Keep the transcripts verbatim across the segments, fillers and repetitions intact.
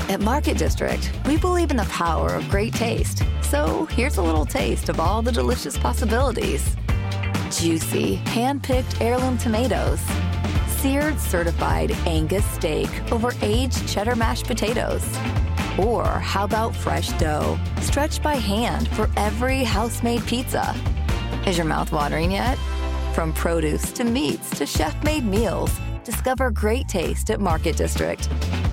At Market District, we believe in the power of great taste. So here's a little taste of all the delicious possibilities. Juicy, hand-picked heirloom tomatoes. Seared certified Angus steak over aged cheddar mashed potatoes. Or how about fresh dough, stretched by hand for every house-made pizza? Is your mouth watering yet? From produce to meats to chef-made meals, discover great taste at Market District.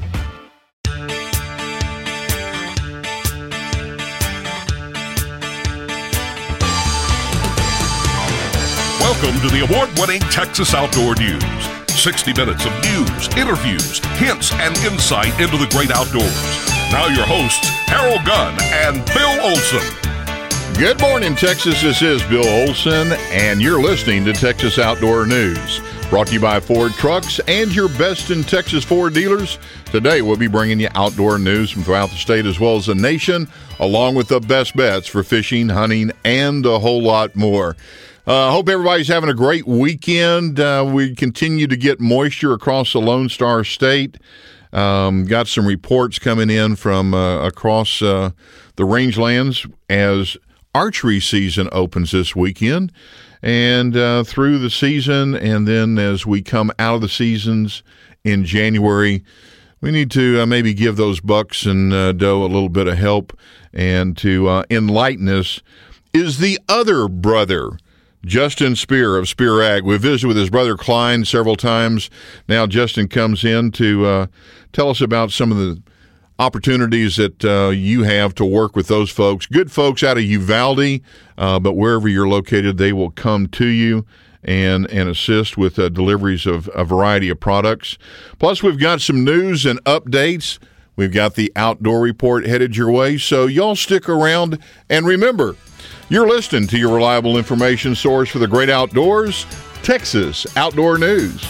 Welcome to the award-winning Texas Outdoor News. sixty minutes of news, interviews, hints, and insight into the great outdoors. Now your hosts, Harold Gunn and Bill Olson. Good morning, Texas. This is Bill Olson, and you're listening to Texas Outdoor News. Brought to you by Ford Trucks and your best in Texas Ford dealers. Today, we'll be bringing you outdoor news from throughout the state as well as the nation, along with the best bets for fishing, hunting, and a whole lot more. I uh, hope everybody's having a great weekend. Uh, we continue to get moisture across the Lone Star State. Um, got some reports coming in from uh, across uh, the rangelands as archery season opens this weekend and uh, through the season. And then as we come out of the seasons in January, we need to uh, maybe give those bucks and uh, doe a little bit of help. And to uh, enlighten us is the other brother, Justin Spear of Spear Ag. We visited with his brother Klein several times. Now Justin comes in to uh, tell us about some of the opportunities that uh, you have to work with those folks. Good folks out of Uvalde, uh, but wherever you're located, they will come to you and and assist with uh, deliveries of a variety of products. Plus, we've got some news and updates. We've got the Outdoor Report headed your way, so y'all stick around. And remember, you're listening to your reliable information source for the great outdoors, Texas Outdoor News.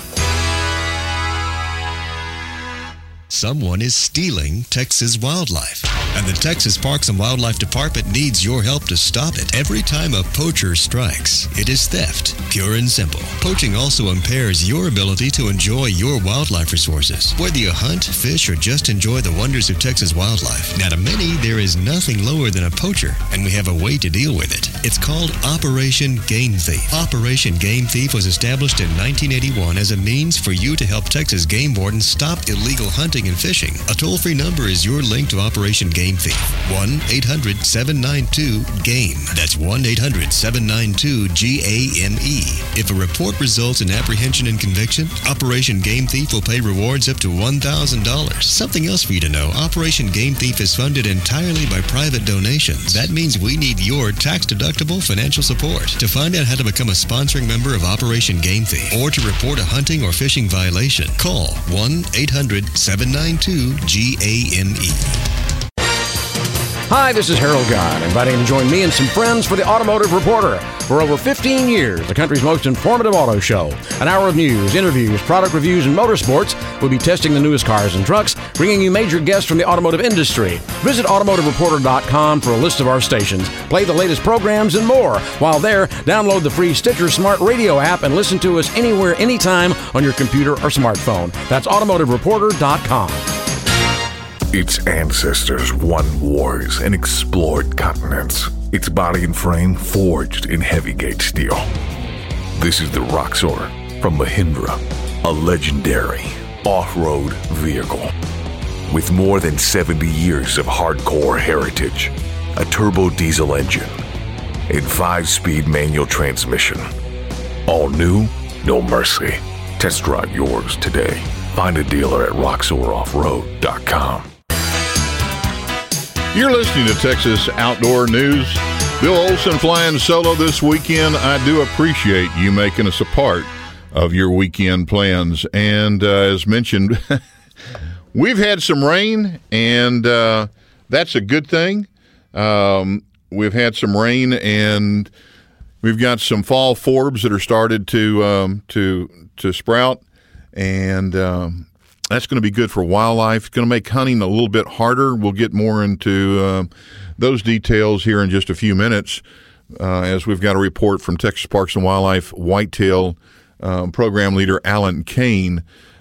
Someone is stealing Texas wildlife, and the Texas Parks and Wildlife Department needs your help to stop it. Every time a poacher strikes, it is theft, pure and simple. Poaching also impairs your ability to enjoy your wildlife resources. Whether you hunt, fish, or just enjoy the wonders of Texas wildlife, now to many, there is nothing lower than a poacher, and we have a way to deal with it. It's called Operation Game Thief. Operation Game Thief was established in nineteen eighty-one as a means for you to help Texas game wardens stop illegal hunting and fishing. A toll-free number is your link to Operation Game Thief. one eight hundred seven nine two GAME. That's one eight hundred seven nine two G A M E. If a report results in apprehension and conviction, Operation Game Thief will pay rewards up to one thousand dollars. Something else for you to know, Operation Game Thief is funded entirely by private donations. That means we need your tax-deductible financial support. To find out how to become a sponsoring member of Operation Game Thief or to report a hunting or fishing violation, call one eight hundred seven nine two G A M E. Hi, this is Harold Gunn, inviting you to join me and some friends for the Automotive Reporter. For over fifteen years, the country's most informative auto show. An hour of news, interviews, product reviews, and motorsports. We'll be testing the newest cars and trucks, bringing you major guests from the automotive industry. Visit automotive reporter dot com for a list of our stations, play the latest programs, and more. While there, download the free Stitcher Smart Radio app and listen to us anywhere, anytime on your computer or smartphone. That's automotive reporter dot com. Its ancestors won wars and explored continents. Its body and frame forged in heavy-gauge steel. This is the Roxor from Mahindra, a legendary off-road vehicle. With more than seventy years of hardcore heritage, a turbo diesel engine, and five-speed manual transmission. All new, no mercy. Test drive yours today. Find a dealer at roxor off road dot com. You're listening to Texas Outdoor News. Bill Olson flying solo this weekend. I do appreciate you making us a part of your weekend plans. And uh, as mentioned, we've had some rain, and uh, that's a good thing. Um, we've had some rain, and we've got some fall forbs that are started to um, to to sprout, and um, that's going to be good for wildlife. It's going to make hunting a little bit harder. We'll get more into uh, those details here in just a few minutes uh, as we've got a report from Texas Parks and Wildlife Whitetail um, Program Leader Alan Kane.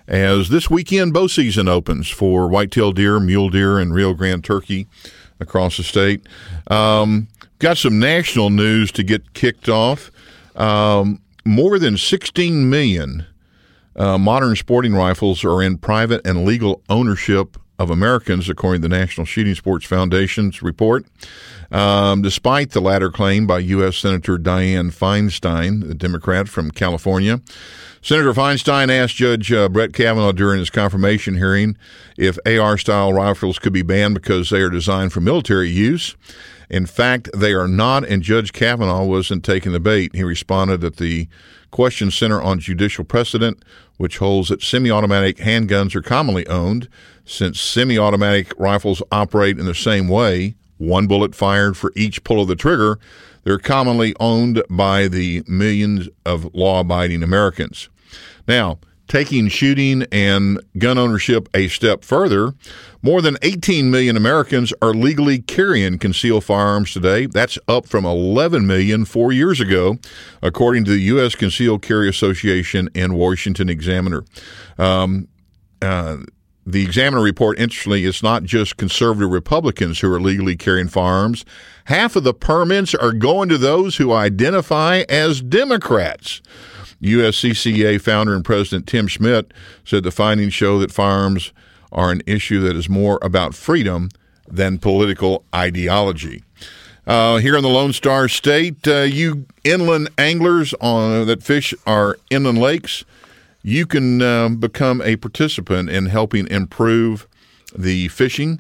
as this weekend bow season opens for whitetail deer, mule deer, and Rio Grande turkey across the state. Um, got some national news to get kicked off. Um, more than sixteen million uh, modern sporting rifles are in private and legal ownership of Americans, according to the National Shooting Sports Foundation's report. Um, despite the latter claim by U S Senator Dianne Feinstein, the Democrat from California. Senator Feinstein asked Judge uh, Brett Kavanaugh during his confirmation hearing if A R-style rifles could be banned because they are designed for military use. In fact, they are not, and Judge Kavanaugh wasn't taking the bait. He responded that the question centered on judicial precedent, which holds that semi-automatic handguns are commonly owned, since semi-automatic rifles operate in the same way, one bullet fired for each pull of the trigger. They're commonly owned by the millions of law-abiding Americans. Now, taking shooting and gun ownership a step further, more than eighteen million Americans are legally carrying concealed firearms today. That's up from eleven million four years ago, according to the U S Concealed Carry Association and Washington Examiner. Um, uh, The Examiner report, interestingly, it's not just conservative Republicans who are legally carrying firearms. Half of the permits are going to those who identify as Democrats. U S C C A founder and president Tim Schmidt said the findings show that firearms are an issue that is more about freedom than political ideology. Uh, here in the Lone Star State, uh, you inland anglers on that fish our inland lakes, you can uh, become a participant in helping improve the fishing.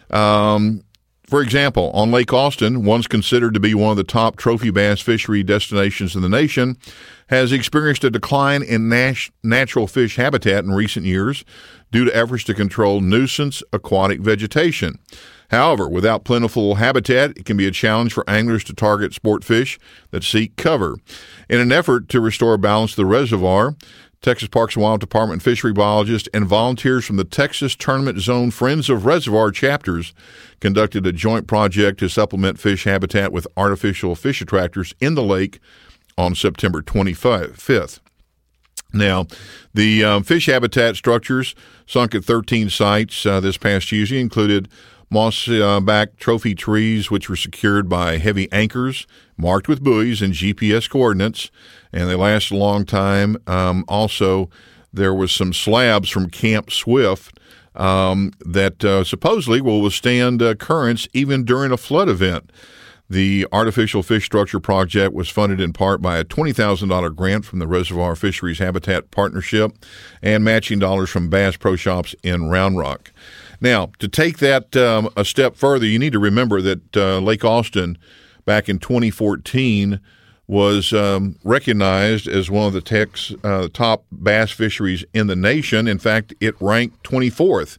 Um, for example, on Lake Austin, once considered to be one of the top trophy bass fishery destinations in the nation, has experienced a decline in nat- natural fish habitat in recent years due to efforts to control nuisance aquatic vegetation. However, without plentiful habitat, it can be a challenge for anglers to target sport fish that seek cover. In an effort to restore balance to the reservoir, Texas Parks and Wildlife Department fishery biologists and volunteers from the Texas Tournament Zone Friends of Reservoir chapters conducted a joint project to supplement fish habitat with artificial fish attractors in the lake on September twenty-fifth. Now, the um, fish habitat structures sunk at thirteen sites uh, this past Tuesday included moss-back uh, trophy trees, which were secured by heavy anchors marked with buoys and G P S coordinates, and they last a long time. Um, also, there was some slabs from Camp Swift um, that uh, supposedly will withstand uh, currents even during a flood event. The artificial fish structure project was funded in part by a twenty thousand dollars grant from the Reservoir Fisheries Habitat Partnership and matching dollars from Bass Pro Shops in Round Rock. Now, to take that um, a step further, you need to remember that uh, Lake Austin back in twenty fourteen was um, recognized as one of the tech's, uh, top bass fisheries in the nation. In fact, it ranked twenty-fourth.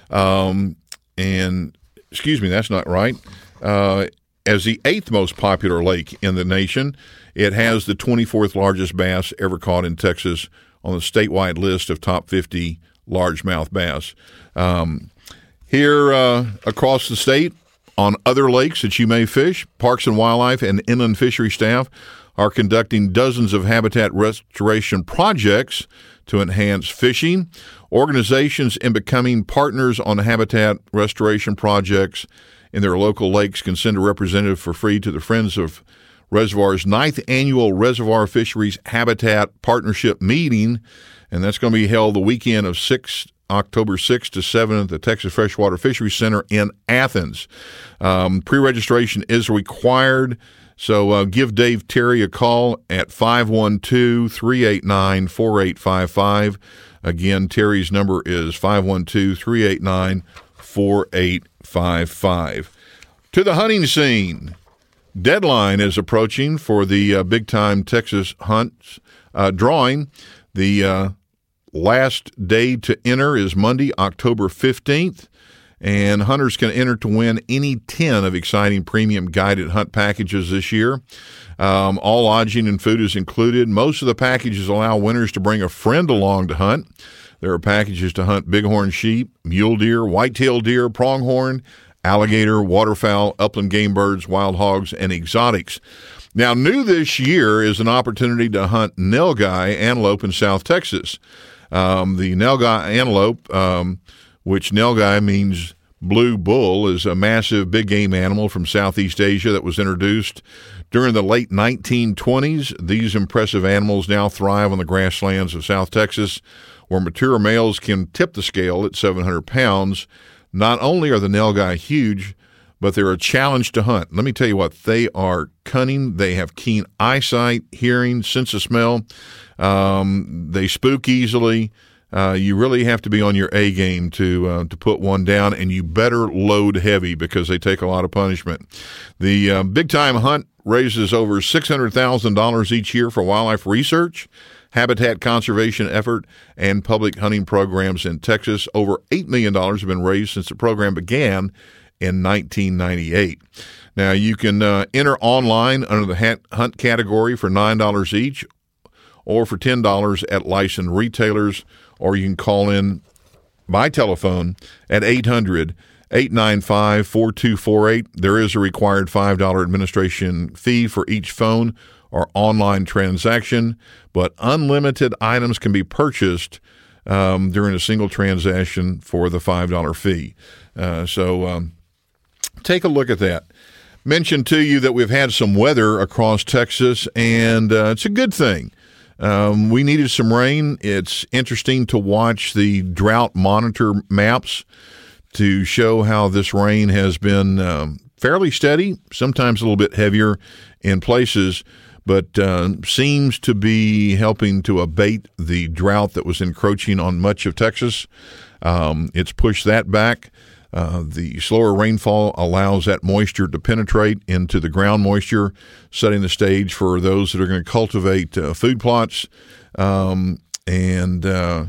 Um, and, excuse me, that's not right. Uh, as the eighth most popular lake in the nation, it has the twenty-fourth largest bass ever caught in Texas on the statewide list of top fifty largemouth bass. Um, here uh, across the state, on other lakes that you may fish, Parks and Wildlife and inland fishery staff are conducting dozens of habitat restoration projects to enhance fishing. Organizations in becoming partners on habitat restoration projects in their local lakes can send a representative for free to the Friends of Reservoir's ninth annual Reservoir Fisheries Habitat Partnership meeting, and that's going to be held the weekend of sixth October sixth to seventh at the Texas Freshwater Fisheries Center in Athens. Um, pre-registration is required, so uh, give Dave Terry a call at five one two, three eight nine, four eight five five. Again, Terry's number is five one two, three eight nine, four eight five five. To the hunting scene. Deadline is approaching for the uh, big-time Texas hunts uh, drawing. The uh, last day to enter is Monday, October fifteenth, and hunters can enter to win any ten of exciting premium guided hunt packages this year. Um, all lodging and food is included. Most of the packages allow winners to bring a friend along to hunt. There are packages to hunt bighorn sheep, mule deer, whitetail deer, pronghorn, alligator, waterfowl, upland game birds, wild hogs, and exotics. Now, new this year is an opportunity to hunt nilgai antelope in South Texas. Um, the Nilgai antelope, um, which Nilgai means blue bull, is a massive big game animal from Southeast Asia that was introduced during the late nineteen twenties. These impressive animals now thrive on the grasslands of South Texas, where mature males can tip the scale at seven hundred pounds. Not only are the Nilgai huge, but they're a challenge to hunt. Let me tell you what, they are cunning. They have keen eyesight, hearing, sense of smell. Um, they spook easily. Uh, you really have to be on your A game to uh, to put one down, and you better load heavy because they take a lot of punishment. The uh, Big Time Hunt raises over six hundred thousand dollars each year for wildlife research, habitat conservation effort, and public hunting programs in Texas. Over eight million dollars have been raised since the program began in nineteen ninety-eight. Now, you can uh, enter online under the hunt category for nine dollars each or for ten dollars at licensed retailers, or you can call in by telephone at eight hundred, eight nine five, four two four eight. There is a required five dollars administration fee for each phone or online transaction, but unlimited items can be purchased um, during a single transaction for the five dollars fee. Uh, so um, take a look at that. Mention to you that we've had some weather across Texas, and uh, it's a good thing. Um, we needed some rain. It's interesting to watch the drought monitor maps to show how this rain has been um, fairly steady, sometimes a little bit heavier in places, but uh, seems to be helping to abate the drought that was encroaching on much of Texas. Um, it's pushed that back. Uh, the slower rainfall allows that moisture to penetrate into the ground moisture, setting the stage for those that are going to cultivate uh, food plots, um, and uh,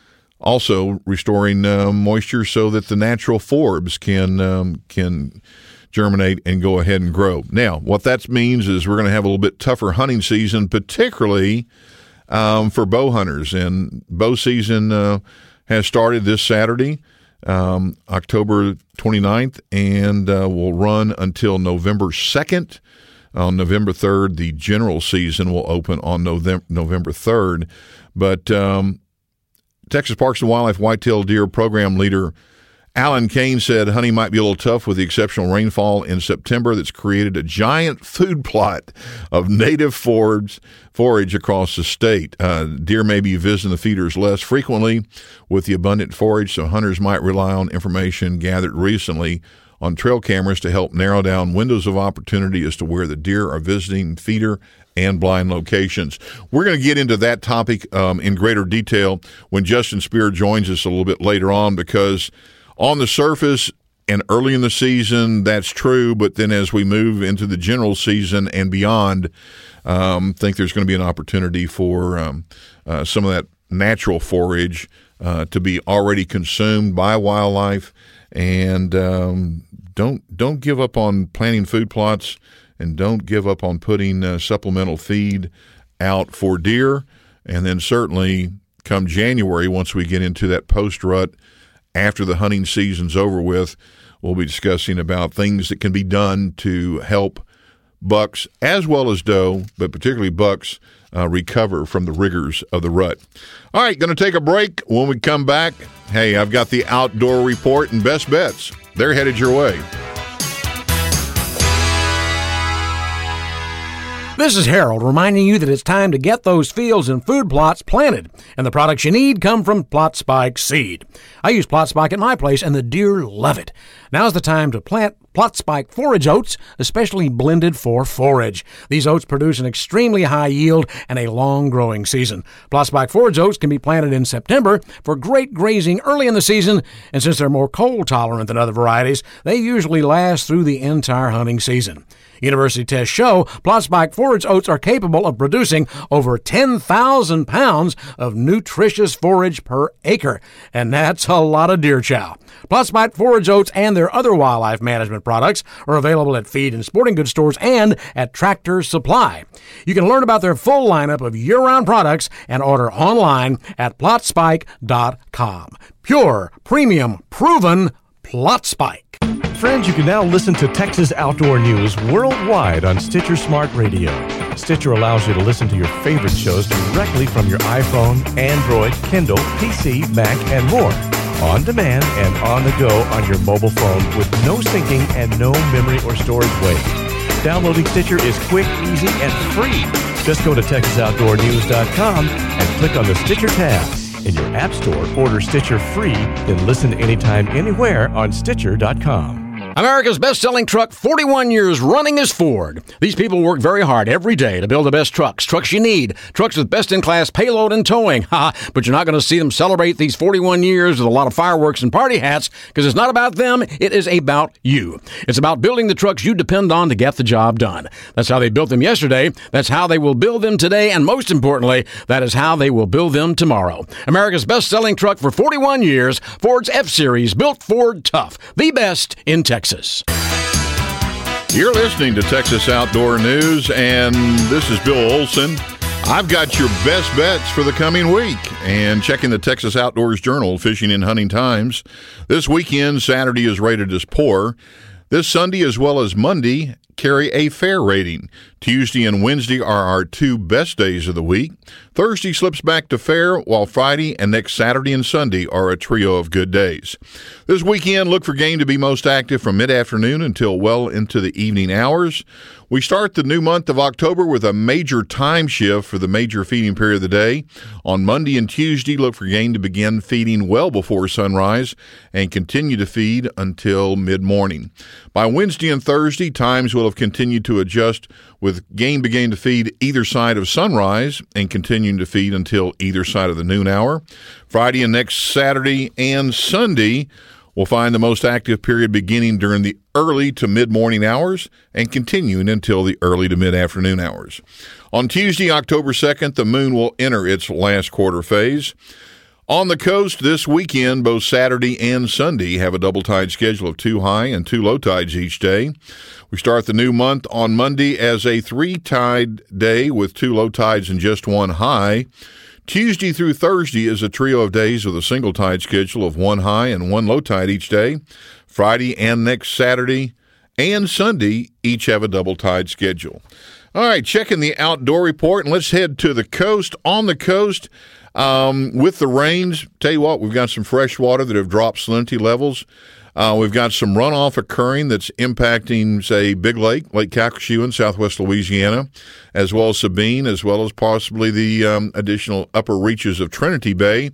also restoring uh, moisture so that the natural forbs can um, can germinate and go ahead and grow. Now, what that means is we're going to have a little bit tougher hunting season, particularly um, for bow hunters. And bow season uh, has started this Saturday. Um, October twenty-ninth, and uh, will run until November second. On November third, the general season will open on November, November third. But um, Texas Parks and Wildlife Whitetail Deer Program Leader Alan Kane said hunting might be a little tough with the exceptional rainfall in September that's created a giant food plot of native forage, forage across the state. Uh, deer may be visiting the feeders less frequently with the abundant forage, so hunters might rely on information gathered recently on trail cameras to help narrow down windows of opportunity as to where the deer are visiting feeder and blind locations. We're going to get into that topic um, in greater detail when Justin Spear joins us a little bit later on, because on the surface and early in the season, that's true, but then as we move into the general season and beyond, um, I think there's going to be an opportunity for um, uh, some of that natural forage uh, to be already consumed by wildlife. And um, don't don't give up on planting food plots, and don't give up on putting uh, supplemental feed out for deer. And then certainly come January, once we get into that post-rut, after the hunting season's over with, we'll be discussing about things that can be done to help bucks as well as doe, but particularly bucks, uh, recover from the rigors of the rut. All right, going to take a break. When we come back, hey, I've got the outdoor report and best bets. They're headed your way. This is Harold reminding you that it's time to get those fields and food plots planted, and the products you need come from Plot Spike Seed. I use Plot Spike at my place, and the deer love it. Now's the time to plant Plot Spike forage oats, especially blended for forage. These oats produce an extremely high yield and a long growing season. Plot Spike forage oats can be planted in September for great grazing early in the season, and since they're more cold tolerant than other varieties, they usually last through the entire hunting season. University tests show Plot Spike forage oats are capable of producing over ten thousand pounds of nutritious forage per acre, and that's a lot of deer chow. Plot Spike forage oats and their other wildlife management products are available at feed and sporting goods stores and at Tractor Supply. You can learn about their full lineup of year-round products and order online at plot spike dot com. Pure, premium, proven Plot Spike. Friends, you can now listen to Texas Outdoor News worldwide on Stitcher Smart Radio. Stitcher allows you to listen to your favorite shows directly from your iPhone, Android, Kindle, P C, Mac, and more. On demand and on the go on your mobile phone with no syncing and no memory or storage waste. Downloading Stitcher is quick, easy, and free. Just go to Texas Outdoor News dot com and click on the Stitcher tab. In your app store, order Stitcher free, then listen anytime, anywhere on Stitcher dot com. America's best-selling truck, forty-one years running, is Ford. These people work very hard every day to build the best trucks, trucks you need, trucks with best-in-class payload and towing. Ha! But you're not going to see them celebrate these forty-one years with a lot of fireworks and party hats, because it's not about them, it is about you. It's about building the trucks you depend on to get the job done. That's how they built them yesterday, that's how they will build them today, and most importantly, that is how they will build them tomorrow. America's best-selling truck for forty-one years, Ford's F-Series, built Ford tough, the best in Texas. You're listening to Texas Outdoor News, and this is Bill Olson. I've got your best bets for the coming week, and checking the Texas Outdoors Journal, Fishing and Hunting Times. This weekend, Saturday is rated as poor. This Sunday as well as Monday carry a fair rating. Tuesday and Wednesday are our two best days of the week. Thursday slips back to fair, while Friday and next Saturday and Sunday are a trio of good days. This weekend, look for game to be most active from mid-afternoon until well into the evening hours. We start the new month of October with a major time shift for the major feeding period of the day. On Monday and Tuesday, look for game to begin feeding well before sunrise and continue to feed until mid-morning. By Wednesday and Thursday, times will have continued to adjust, with game beginning to feed either side of sunrise and continuing to feed until either side of the noon hour. Friday and next Saturday and Sunday will find the most active period beginning during the early to mid-morning hours and continuing until the early to mid-afternoon hours. On Tuesday, October second, the moon will enter its last quarter phase. On the coast this weekend, both Saturday and Sunday have a double tide schedule of two high and two low tides each day. We start the new month on Monday as a three-tide day with two low tides and just one high. Tuesday through Thursday is a trio of days with a single tide schedule of one high and one low tide each day. Friday and next Saturday and Sunday each have a double tide schedule. All right, checking the outdoor report, and let's head to the coast. On the coast, um, with the rains, tell you what, we've got some fresh water that have dropped salinity levels. Uh, we've got some runoff occurring that's impacting, say, Big Lake, Lake Calcasieu in southwest Louisiana, as well as Sabine, as well as possibly the um, additional upper reaches of Trinity Bay.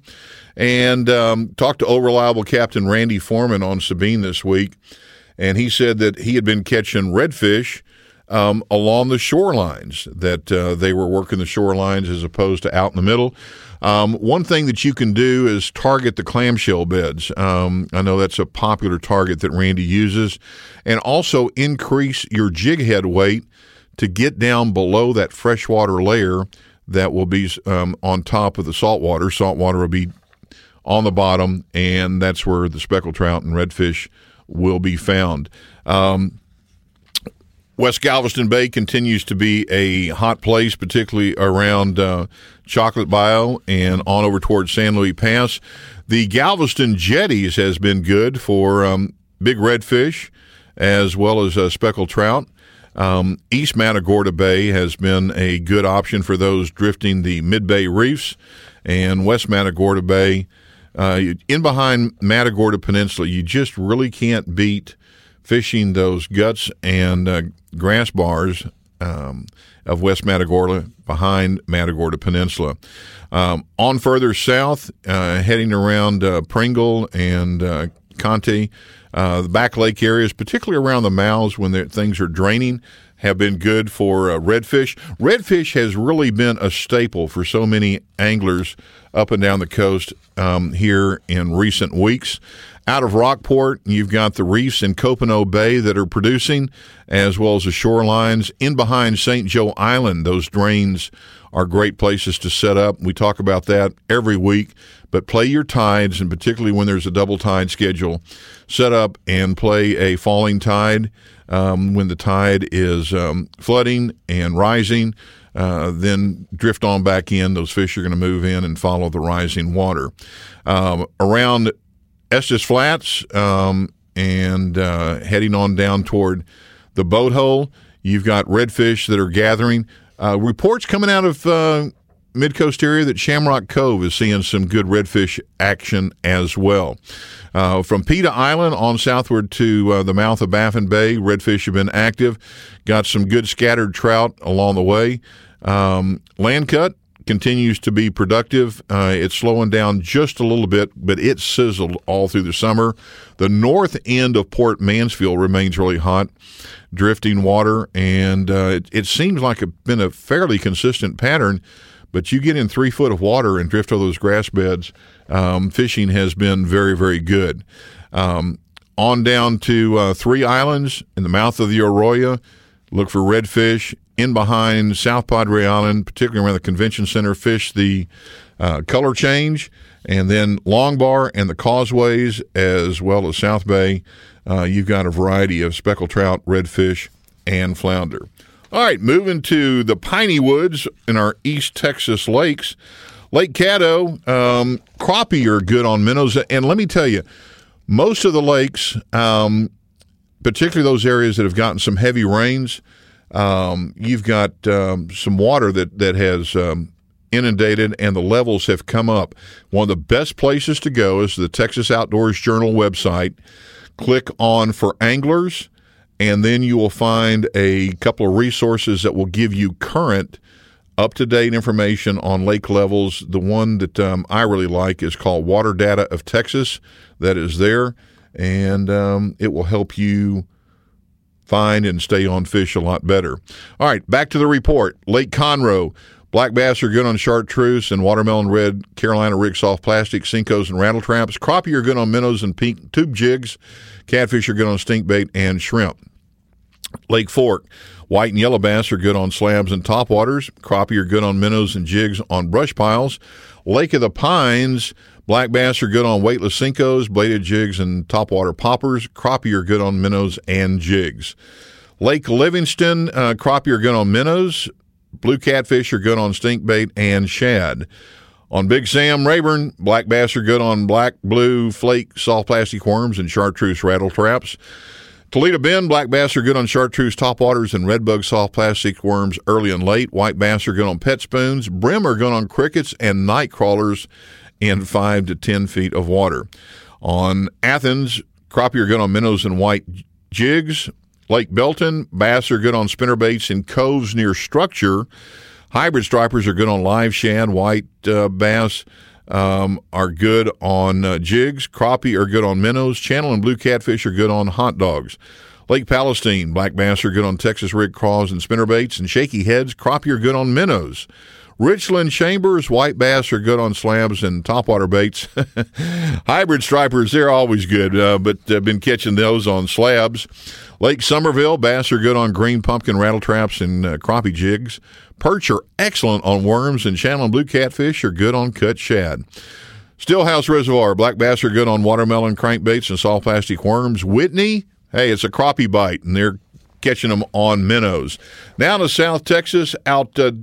And um, talked to old reliable Captain Randy Foreman on Sabine this week, and he said that he had been catching redfish um, along the shorelines, that uh, they were working the shorelines as opposed to out in the middle. Um, one thing that you can do is target the clamshell beds. Um, I know that's a popular target that Randy uses. And also increase your jig head weight to get down below that freshwater layer that will be um, on top of the saltwater. Saltwater will be on the bottom, and that's where the speckled trout and redfish will be found. Um, West Galveston Bay continues to be a hot place, particularly around uh, Chocolate Bayou and on over towards San Luis Pass. The Galveston jetties has been good for um, big redfish as well as uh, speckled trout. Um, East Matagorda Bay has been a good option for those drifting the mid-bay reefs, and West Matagorda Bay, uh, in behind Matagorda Peninsula, you just really can't beat fishing those guts and uh, grass bars um, of West Matagorda behind Matagorda Peninsula. Um, on further south, uh, heading around uh, Pringle and uh, Conte, uh, the back lake areas, particularly around the mouths when things are draining, have been good for uh, redfish. Redfish has really been a staple for so many anglers up and down the coast um, here in recent weeks. Out of Rockport, you've got the reefs in Copano Bay that are producing, as well as the shorelines. In behind Saint Joe Island, those drains are great places to set up. We talk about that every week, but play your tides, and particularly when there's a double tide schedule, set up and play a falling tide. Um, when the tide is um, flooding and rising, uh, then drift on back in. Those fish are going to move in and follow the rising water. Um, around Estes Flats, um, and uh, heading on down toward the boat hole. You've got redfish that are gathering. Uh, reports coming out of uh, Mid-Coast area that Shamrock Cove is seeing some good redfish action as well. Uh, from Peta Island on southward to uh, the mouth of Baffin Bay, redfish have been active. Got some good scattered trout along the way. Um, land cut continues to be productive. Uh, it's slowing down just a little bit, but it sizzled all through the summer. The north end of Port Mansfield remains really hot, drifting water, and uh, it, it seems like it's been a fairly consistent pattern. But you get in three foot of water and drift over those grass beds, um, fishing has been very, very good. Um, on down to uh, Three Islands in the mouth of the Arroyo, look for redfish. In behind South Padre Island, particularly around the convention center, fish the uh, color change. And then Long Bar and the causeways, as well as South Bay, uh, you've got a variety of speckled trout, redfish, and flounder. All right, moving to the Piney Woods in our East Texas lakes. Lake Caddo, um, crappie are good on minnows. And let me tell you, most of the lakes, um, particularly those areas that have gotten some heavy rains, um, you've got um, some water that, that has um, inundated and the levels have come up. One of the best places to go is the Texas Outdoors Journal website. Click on for anglers, and then you will find a couple of resources that will give you current, up-to-date information on lake levels. The one that um, I really like is called Water Data of Texas. That is there, and um, it will help you find and stay on fish a lot better. All right, back to the report. Lake Conroe, black bass are good on chartreuse and watermelon red, Carolina rig soft plastic, Cincos, and rattle traps. Crappie are good on minnows and pink tube jigs. Catfish are good on stink bait and shrimp. Lake Fork, white and yellow bass are good on slabs and topwaters. Crappie are good on minnows and jigs on brush piles. Lake of the Pines, black bass are good on weightless Cincos, bladed jigs, and topwater poppers. Crappie are good on minnows and jigs. Lake Livingston, uh, crappie are good on minnows. Blue catfish are good on stink bait and shad. On Big Sam Rayburn, black bass are good on black, blue, flake, soft plastic worms, and chartreuse rattle traps. Toledo Bend, black bass are good on chartreuse topwaters and redbug soft plastic worms early and late. White bass are good on pet spoons. Brim are good on crickets and night crawlers in five to ten feet of water. On Athens, crappie are good on minnows and white jigs. Lake Belton, bass are good on spinnerbaits in coves near structure. Hybrid stripers are good on live shad. White uh, bass um, are good on uh, jigs. Crappie are good on minnows. Channel and blue catfish are good on hot dogs. Lake Palestine, black bass are good on Texas rig craws and spinnerbaits. And shaky heads, crappie are good on minnows. Richland Chambers, white bass are good on slabs and topwater baits. Hybrid stripers, they're always good, uh, but I've been catching those on slabs. Lake Somerville, bass are good on green pumpkin rattle traps and uh, crappie jigs. Perch are excellent on worms, and channel and blue catfish are good on cut shad. Stillhouse Reservoir, black bass are good on watermelon crankbaits and soft plastic worms. Whitney, hey, it's a crappie bite, and they're catching them on minnows. Now to South Texas, out uh,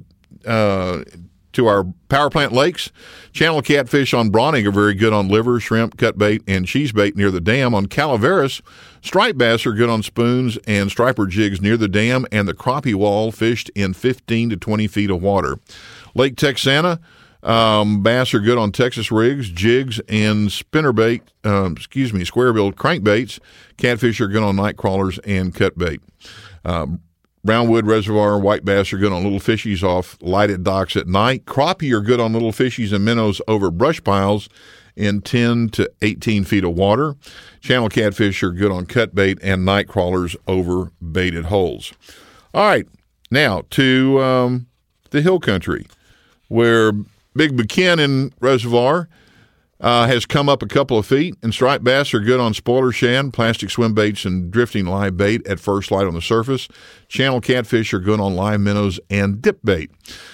uh, to our power plant lakes. Channel catfish on Brawning are very good on liver, shrimp, cut bait, and cheese bait near the dam. On Calaveras, striped bass are good on spoons and striper jigs near the dam, and the crappie wall fished in fifteen to twenty feet of water. Lake Texana, um, bass are good on Texas rigs, jigs, and spinnerbait, um, excuse me, square-billed crankbaits. Catfish are good on night crawlers and cut bait. Um, Brownwood Reservoir, white bass are good on little fishies off lighted docks at night. Crappie are good on little fishies and minnows over brush piles in ten to eighteen feet of water. Channel catfish are good on cut bait and night crawlers over baited holes. All right, now to um, the hill country, where Big Buchanan Reservoir uh, has come up a couple of feet, and striped bass are good on spoiler shad, plastic swim baits, and drifting live bait at first light on the surface. Channel catfish are good on live minnows and dip bait.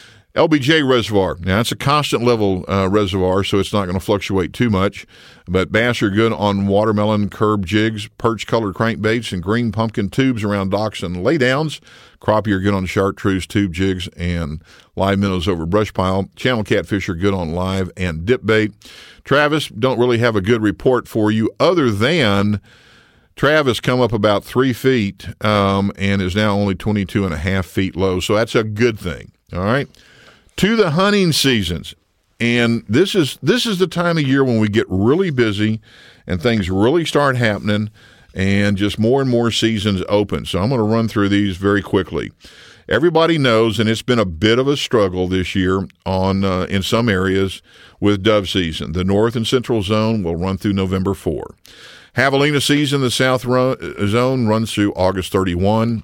L B J Reservoir. Now, it's a constant level uh, reservoir, so it's not going to fluctuate too much. But bass are good on watermelon curb jigs, perch-colored crankbaits, and green pumpkin tubes around docks and laydowns. Crappie are good on chartreuse tube jigs and live minnows over brush pile. Channel catfish are good on live and dip bait. Travis, don't really have a good report for you other than Travis come up about three feet um, and is now only twenty-two and a half feet low. So that's a good thing. All right. To the hunting seasons. And this is this is the time of year when we get really busy and things really start happening and just more and more seasons open. So I'm going to run through these very quickly. Everybody knows, and it's been a bit of a struggle this year on uh, in some areas with dove season. The north and central zone will run through November fourth. Javelina season, the south run, zone, runs through August thirty-first.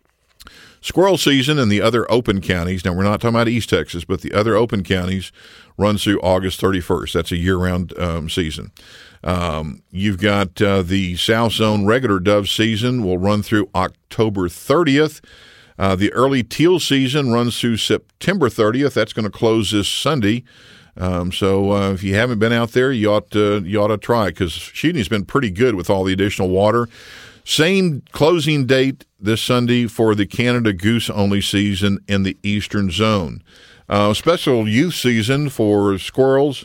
Squirrel season in the other open counties, now we're not talking about East Texas, but the other open counties runs through August thirty-first. That's a year-round um, season. Um, you've got uh, the South Zone regular dove season will run through October thirtieth. Uh, the early teal season runs through September thirtieth. That's going to close this Sunday. Um, so uh, if you haven't been out there, you ought to, you ought to try, because shooting's been pretty good with all the additional water. Same closing date this Sunday for the Canada goose-only season in the eastern zone. Uh, special youth season for squirrels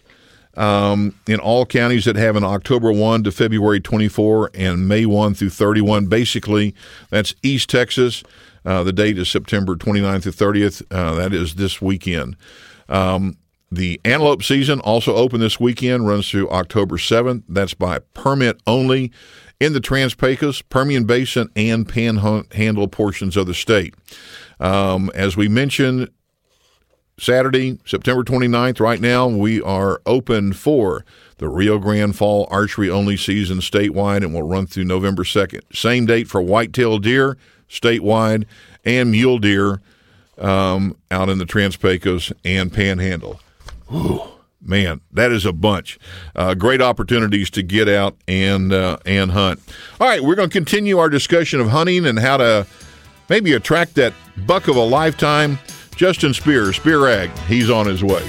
um, in all counties that have an October first to February twenty-fourth and May first through thirty-first. Basically, that's East Texas. Uh, the date is September twenty-ninth to thirtieth. Uh, that is this weekend. Um, the antelope season also open this weekend, runs through October seventh. That's by permit only in the Trans-Pecos, Permian Basin, and Panhandle portions of the state. Um, as we mentioned, Saturday, September twenty-ninth, right now, we are open for the Rio Grande Fall Archery Only season statewide, and will run through November second. Same date for whitetail deer statewide and mule deer um, out in the Trans-Pecos and Panhandle. Ooh. Man, that is a bunch. Uh, great opportunities to get out and uh, and hunt. All right, we're going to continue our discussion of hunting and how to maybe attract that buck of a lifetime. Justin Spear, Spear Ag, he's on his way.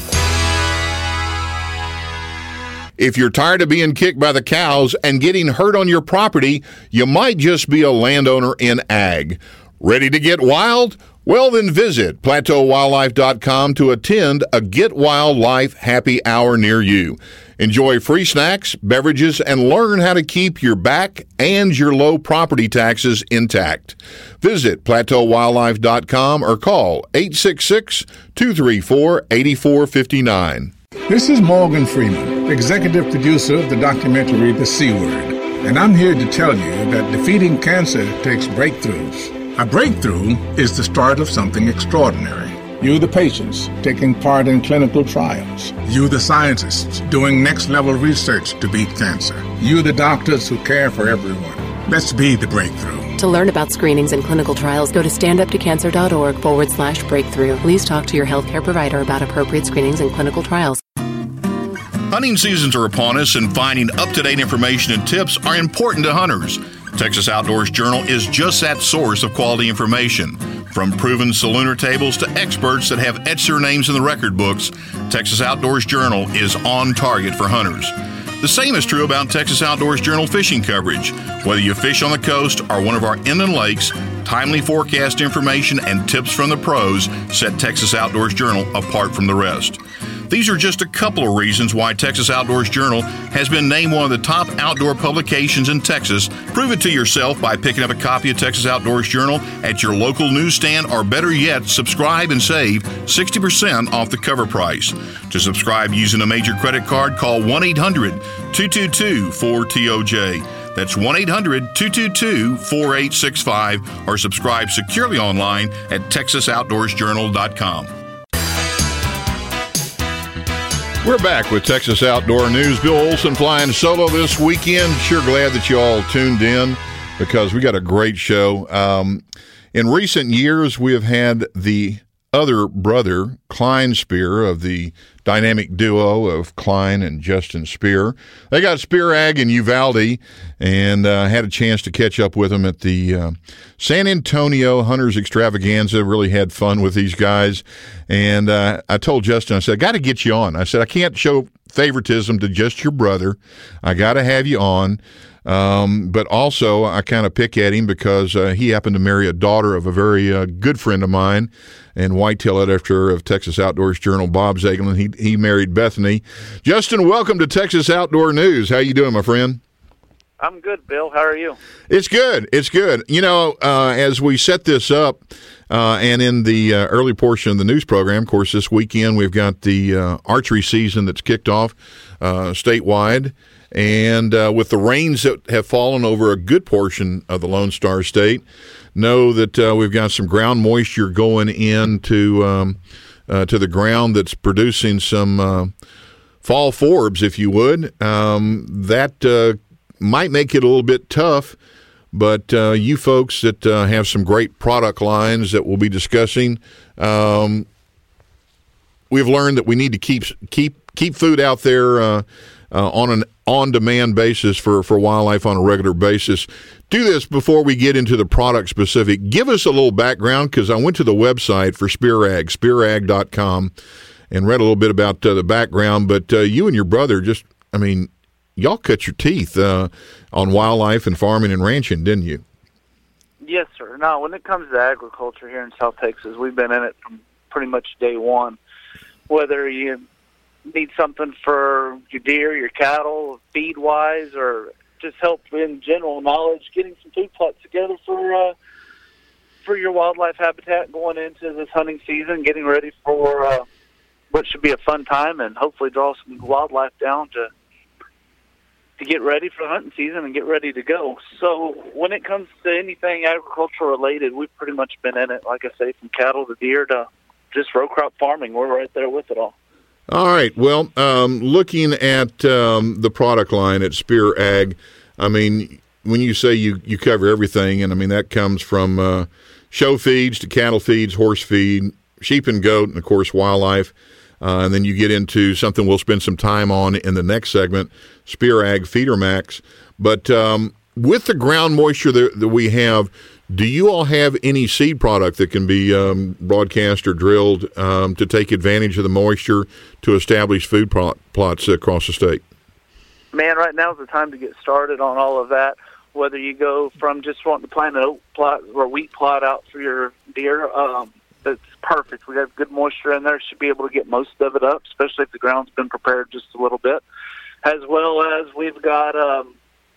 If you're tired of being kicked by the cows and getting hurt on your property, you might just be a landowner in ag. Ready to get wild? Well, then visit plateau wildlife dot com to attend a Get Wildlife Happy Hour near you. Enjoy free snacks, beverages, and learn how to keep your back and your low property taxes intact. Visit plateau wildlife dot com or call eight six six, two three four, eight four five nine. This is Morgan Freeman, executive producer of the documentary The C Word, and I'm here to tell you that defeating cancer takes breakthroughs. A breakthrough is the start of something extraordinary. You, the patients, taking part in clinical trials. You, the scientists, doing next-level research to beat cancer. You, the doctors who care for everyone. Let's be the breakthrough. To learn about screenings and clinical trials, go to standuptocancer.org forward slash breakthrough. Please talk to your healthcare provider about appropriate screenings and clinical trials. Hunting seasons are upon us, and finding up-to-date information and tips are important to hunters. Texas Outdoors Journal is just that source of quality information. From proven salooner tables to experts that have etched their names in the record books, Texas Outdoors Journal is on target for hunters. The same is true about Texas Outdoors Journal fishing coverage. Whether you fish on the coast or one of our inland lakes, timely forecast information and tips from the pros set Texas Outdoors Journal apart from the rest. These are just a couple of reasons why Texas Outdoors Journal has been named one of the top outdoor publications in Texas. Prove it to yourself by picking up a copy of Texas Outdoors Journal at your local newsstand, or better yet, subscribe and save sixty percent off the cover price. To subscribe using a major credit card, call one eight hundred, two two two, four T O J. That's one eight hundred, two two two, four eight six five, or subscribe securely online at texas outdoors journal dot com. We're back with Texas Outdoor News. Bill Olson flying solo this weekend. Sure glad that you all tuned in, because we got a great show. Um, in recent years, we have had the other brother, Klein Spear, of the dynamic duo of Klein and Justin Spear. They got Spear Ag in Uvalde, and uh, had a chance to catch up with them at the uh, San Antonio Hunters Extravaganza. Really had fun with these guys. And uh, I told Justin, I said, I got to get you on. I said, I can't show favoritism to just your brother. I got to have you on. Um, but also, I kind of pick at him because uh, he happened to marry a daughter of a very uh, good friend of mine and whitetail editor of Texas Outdoors Journal, Bob Zagelin. He he married Bethany. Justin, welcome to Texas Outdoor News. How you doing, my friend? I'm good, Bill. How are you? It's good. It's good. You know, uh, as we set this up, uh, and in the uh, early portion of the news program, of course, this weekend we've got the uh, archery season that's kicked off uh, statewide. And uh, with the rains that have fallen over a good portion of the Lone Star State, know that uh, we've got some ground moisture going into um, uh, to the ground that's producing some uh, fall forbs, if you would. Um, that uh, might make it a little bit tough, but uh, you folks that uh, have some great product lines that we'll be discussing, um, we've learned that we need to keep keep keep food out there uh, uh, on an on-demand basis for, for wildlife on a regular basis. Do this before we get into the product specific. Give us a little background, because I went to the website for Spear Ag, spear ag dot com, and read a little bit about uh, the background. But uh, you and your brother just, I mean, y'all cut your teeth uh, on wildlife and farming and ranching, didn't you? Yes, sir. No, when it comes to agriculture here in South Texas, we've been in it from pretty much day one. Whether you need something for your deer, your cattle, feed-wise, or just help in general knowledge, getting some food plots together for uh, for your wildlife habitat going into this hunting season, getting ready for uh, what should be a fun time, and hopefully draw some wildlife down to to get ready for the hunting season and get ready to go. So when it comes to anything agricultural related, we've pretty much been in it, like I say, from cattle to deer to just row crop farming. We're right there with it all. All right. Well, um, looking at um, the product line at Spear Ag, I mean, when you say you, you cover everything, and I mean, that comes from uh, show feeds to cattle feeds, horse feed, sheep and goat, and of course, wildlife. Uh, and then you get into something we'll spend some time on in the next segment, Spear Ag Feeder Max. But um, with the ground moisture that, that we have, do you all have any seed product that can be um, broadcast or drilled um, to take advantage of the moisture to establish food plot, plots across the state? Man, right now is the time to get started on all of that. Whether you go from just wanting to plant an oat plot or wheat plot out for your deer, um, that's perfect. We have good moisture in there. Should be able to get most of it up, especially if the ground's been prepared just a little bit. As well as we've got um,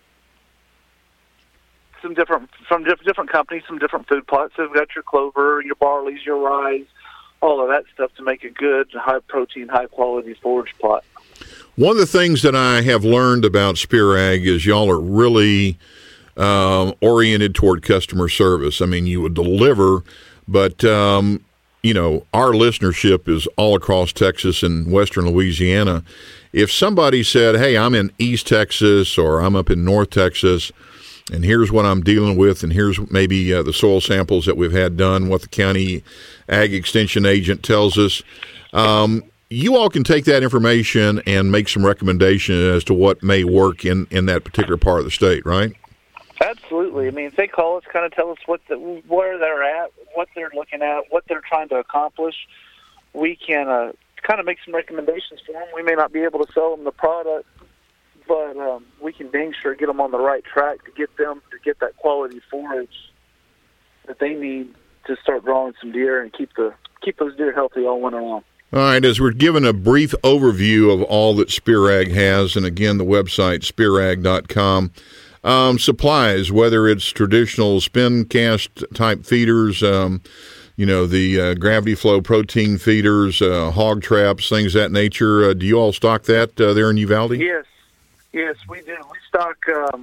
some different from different companies, some different food plots. So we've got your clover, your barleys, your rye, all of that stuff to make a good, high-protein, high-quality forage plot. One of the things that I have learned about Spear Ag is y'all are really um, oriented toward customer service. I mean, you would deliver, but, um, you know, our listenership is all across Texas and western Louisiana. If somebody said, hey, I'm in East Texas or I'm up in North Texas, and here's what I'm dealing with, and here's maybe uh, the soil samples that we've had done, what the county ag extension agent tells us. Um, you all can take that information and make some recommendations as to what may work in, in that particular part of the state, right? Absolutely. I mean, if they call us, kind of tell us what the, where they're at, what they're looking at, what they're trying to accomplish, we can uh, kind of make some recommendations for them. We may not be able to sell them the product, but um, we can dang sure get them on the right track to get them to get that quality forage that they need to start drawing some deer and keep the keep those deer healthy all winter long. All right, as we're given a brief overview of all that Spear Ag has, and again, the website, spear ag dot com, um, supplies, whether it's traditional spin cast type feeders, um, you know, the uh, gravity flow protein feeders, uh, hog traps, things of that nature. Uh, do you all stock that uh, there in Uvalde? Yes. Yes, we do. We stock um,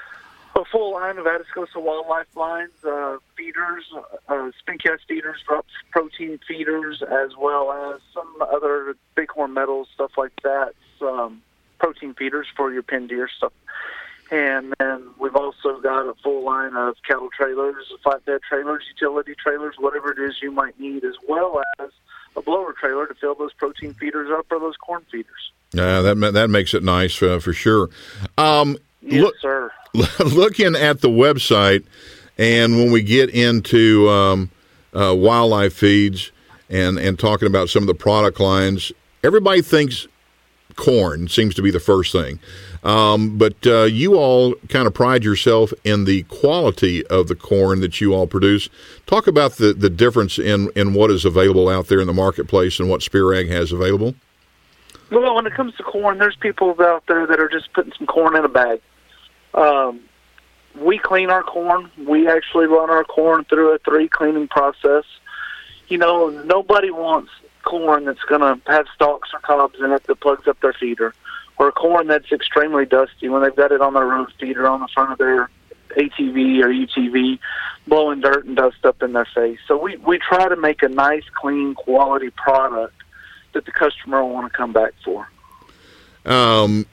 a full line of Atascosa wildlife lines, uh, feeders, uh, spin cast feeders, drops, protein feeders, as well as some other bighorn metals, stuff like that, um, protein feeders for your pin deer stuff. And then we've also got a full line of cattle trailers, flatbed trailers, utility trailers, whatever it is you might need, as well as a blower trailer to fill those protein feeders up or those corn feeders. Yeah, uh, that that makes it nice uh, for sure. Um, yes, look, sir. Looking at the website, and when we get into um, uh, wildlife feeds and, and talking about some of the product lines, everybody thinks corn seems to be the first thing. Um, but uh, you all kind of pride yourself in the quality of the corn that you all produce. Talk about the, the difference in, in what is available out there in the marketplace and what Spear Ag has available. Well, when it comes to corn, there's people out there that are just putting some corn in a bag. Um, we clean our corn. We actually run our corn through a three cleaning process. You know, nobody wants corn that's going to have stalks or cobs in it that plugs up their feeder, or corn that's extremely dusty when they've got it on their road feeder on the front of their A T V or U T V, blowing dirt and dust up in their face. So we, we try to make a nice, clean, quality product that the customer will want to come back for. Um,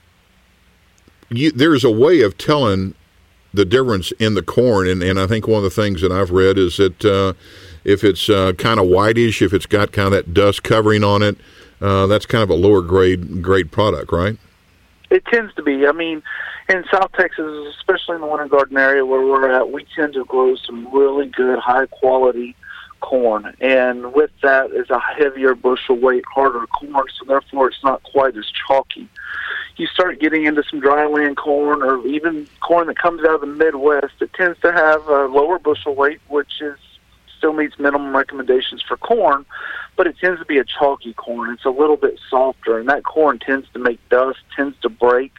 you, there's a way of telling the difference in the corn, and, and I think one of the things that I've read is that uh, if it's uh, kind of whitish, if it's got kind of that dust covering on it, uh, that's kind of a lower grade grade product, right? It tends to be. I mean, in South Texas, especially in the Winter Garden area where we're at, we tend to grow some really good, high-quality corn. And with that is a heavier bushel weight, harder corn, so therefore it's not quite as chalky. You start getting into some dryland corn or even corn that comes out of the Midwest, it tends to have a lower bushel weight, which is still meets minimum recommendations for corn, but it tends to be a chalky corn. It's a little bit softer, and that corn tends to make dust, tends to break,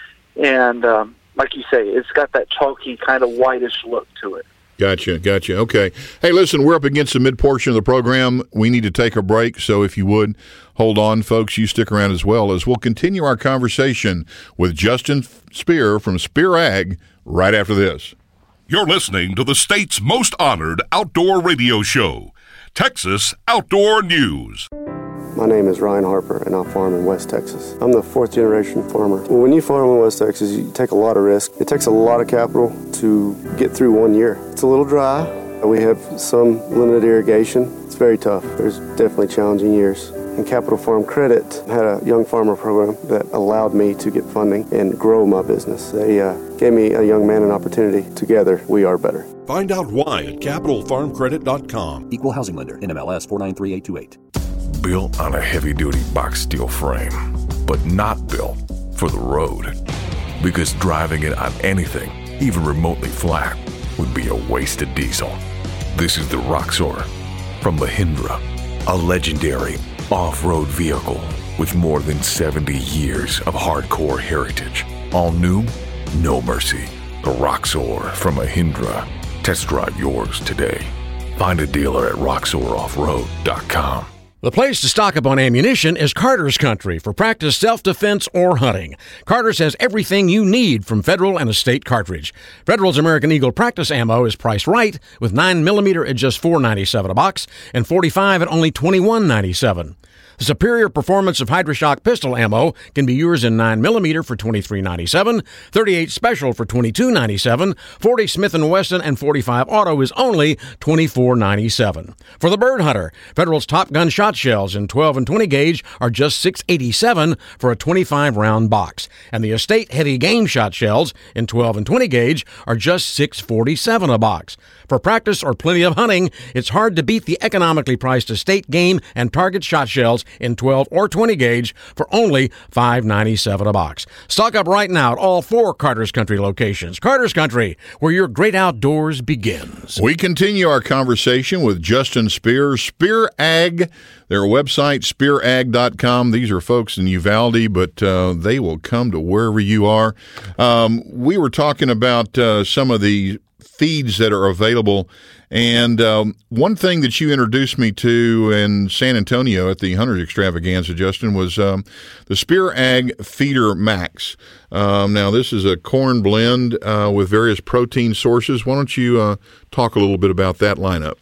and um, like you say, it's got that chalky kind of whitish look to it. Gotcha, gotcha. Okay. Hey, listen, we're up against the mid-portion of the program. We need to take a break, so if you would, hold on, folks. You stick around as well as we'll continue our conversation with Justin Speer from Speer Ag right after this. You're listening to the state's most honored outdoor radio show, Texas Outdoor News. My name is Ryan Harper, and I farm in West Texas. I'm the fourth generation farmer. When you farm in West Texas, you take a lot of risk. It takes a lot of capital to get through one year. It's a little dry. We have some limited irrigation. It's very tough. There's definitely challenging years. And Capital Farm Credit had a young farmer program that allowed me to get funding and grow my business. They uh, gave me a young man an opportunity. Together, we are better. Find out why at capital farm credit dot com. Equal housing lender, N M L S four nine three eight two eight. Built on a heavy-duty box steel frame, but not built for the road. Because driving it on anything, even remotely flat, would be a waste of diesel. This is the Roxor from Mahindra, a legendary off-road vehicle with more than seventy years of hardcore heritage. All new, no mercy. The Roxor from Mahindra. Test drive yours today. Find a dealer at roxor off road dot com. The place to stock up on ammunition is Carter's Country for practice, self-defense, or hunting. Carter's has everything you need from Federal and Estate cartridge. Federal's American Eagle practice ammo is priced right, with nine millimeter at just four ninety-seven a box and forty-five at only twenty-one ninety-seven. The superior performance of HydroShock pistol ammo can be yours in nine millimeter for twenty-three ninety-seven, thirty-eight Special for twenty-two ninety-seven, forty Smith and Wesson, and forty-five Auto is only twenty-four ninety-seven. For the bird hunter, Federal's Top Gun shot shells in twelve and twenty gauge are just six eighty-seven for a twenty-five round box, and the Estate heavy game shot shells in twelve and twenty gauge are just six forty-seven a box. For practice or plenty of hunting, it's hard to beat the economically priced Estate game and target shot shells in twelve or twenty gauge for only five ninety-seven a box. Stock up right now at all four Carter's Country locations. Carter's Country, where your great outdoors begins. We continue our conversation with Justin Speer, Speer Ag, their website, speer ag dot com. These are folks in Uvalde, but uh, they will come to wherever you are. Um, we were talking about uh, some of the feeds that are available. And um, one thing that you introduced me to in San Antonio at the Hunters Extravaganza, Justin, was um, the Speer Ag Feeder Max. Um, now, this is a corn blend uh, with various protein sources. Why don't you uh, talk a little bit about that lineup?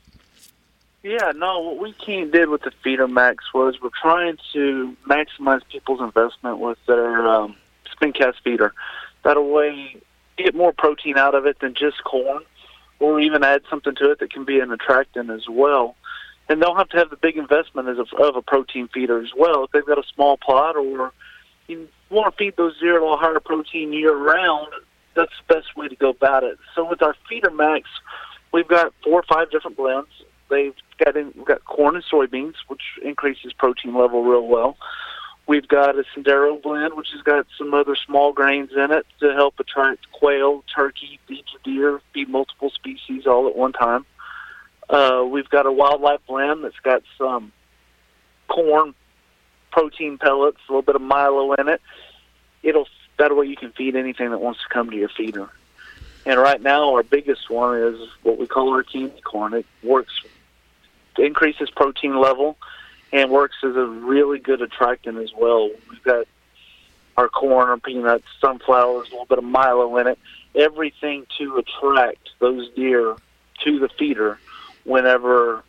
Yeah, no, what we came did with the Feeder Max was we're trying to maximize people's investment with their um, spin cast feeder. That way, get more protein out of it than just corn, or even add something to it that can be an attractant as well. And they'll have to have the big investment as a, of a protein feeder as well. If they've got a small plot or you want to feed those zero or higher protein year-round, that's the best way to go about it. So with our Feeder Max, we've got four or five different blends. They've got, in, we've got corn and soybeans, which increases protein level real well. We've got a Sendero blend, which has got some other small grains in it to help attract quail, turkey, feed your deer, feed multiple species all at one time. Uh, we've got a Wildlife blend that's got some corn protein pellets, a little bit of milo in it. It'll That way you can feed anything that wants to come to your feeder. And right now our biggest one is what we call our candy corn. It works, increases protein level, and works as a really good attractant as well. We've got our corn, our peanuts, sunflowers, a little bit of milo in it, everything to attract those deer to the feeder whenever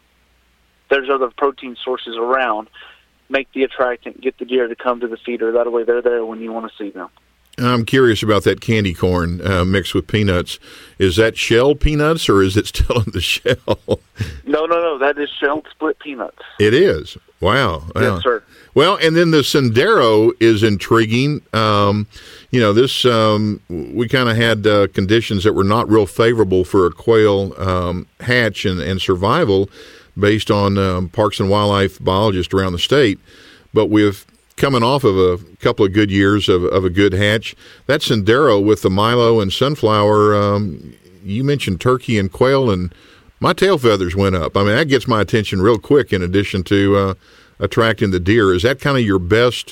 there's other protein sources around. Make the attractant, get the deer to come to the feeder. That way they're there when you want to see them. I'm curious about that candy corn uh, mixed with peanuts. Is that shelled peanuts or is it still in the shell? No, no, no. That is shelled split peanuts. It is. Wow. wow. Yes, sir. Well, and then the Sendero is intriguing. Um, you know, this um, we kind of had uh, conditions that were not real favorable for a quail um, hatch and, and survival based on um, parks and wildlife biologists around the state. But with coming off of a couple of good years of, of a good hatch, that Sendero with the milo and sunflower, um, you mentioned turkey and quail, and my tail feathers went up. I mean, that gets my attention real quick in addition to uh, attracting the deer. Is that kind of your best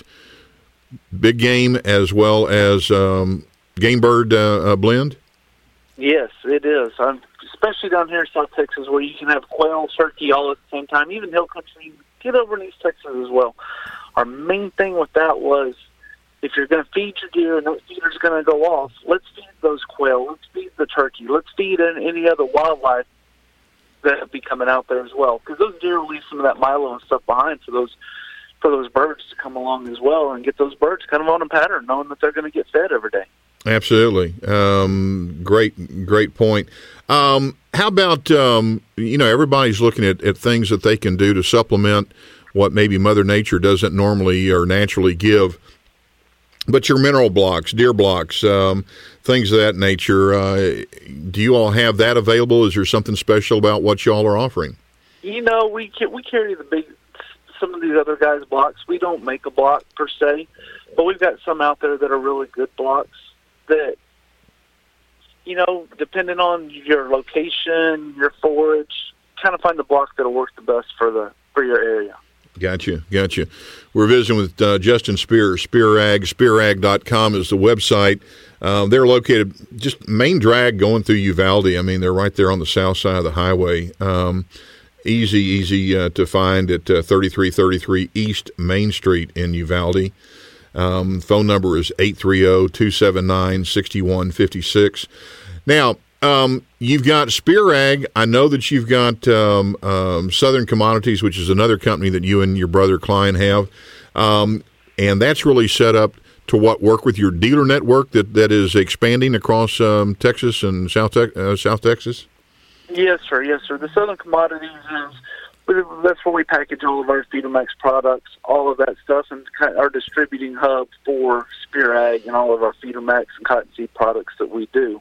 big game as well as um, game bird uh, uh, blend? Yes, it is. I'm, especially down here in South Texas where you can have quail, turkey all at the same time, even hill country. Get over in East Texas as well. Our main thing with that was if you're going to feed your deer and that feeder's going to go off, let's feed those quail, let's feed the turkey, let's feed any other wildlife that be coming out there as well. Because those deer will leave some of that milo and stuff behind for those for those birds to come along as well and get those birds kind of on a pattern, knowing that they're going to get fed every day. Absolutely. Um, great, great point. Um, how about, um, you know, everybody's looking at, at things that they can do to supplement what maybe Mother Nature doesn't normally or naturally give. But your mineral blocks, deer blocks, um, things of that nature, uh, do you all have that available? Is there something special about what you all are offering? You know, we we carry the big, some of these other guys' blocks. We don't make a block per se, but we've got some out there that are really good blocks that, you know, depending on your location, your forage, kind of find the block that'll work the best for the for your area. Gotcha, gotcha. We're visiting with uh, Justin Spear, Spear Ag. spear ag dot com is the website. Uh, they're located just main drag going through Uvalde. I mean, they're right there on the south side of the highway. Um, easy, easy uh, to find at uh, thirty-three thirty-three East Main Street in Uvalde. Um, phone number is eight three zero, two seven nine, six one five six. Now, Um, you've got Spear Ag. I know that you've got um, um, Southern Commodities, which is another company that you and your brother Klein have, um, and that's really set up to what work with your dealer network that, that is expanding across um, Texas and South te- uh, South Texas. Yes, sir. Yes, sir. The Southern Commodities is that's where we package all of our FeederMax products, all of that stuff, and our distributing hub for Spear Ag and all of our FeederMax and cottonseed products that we do.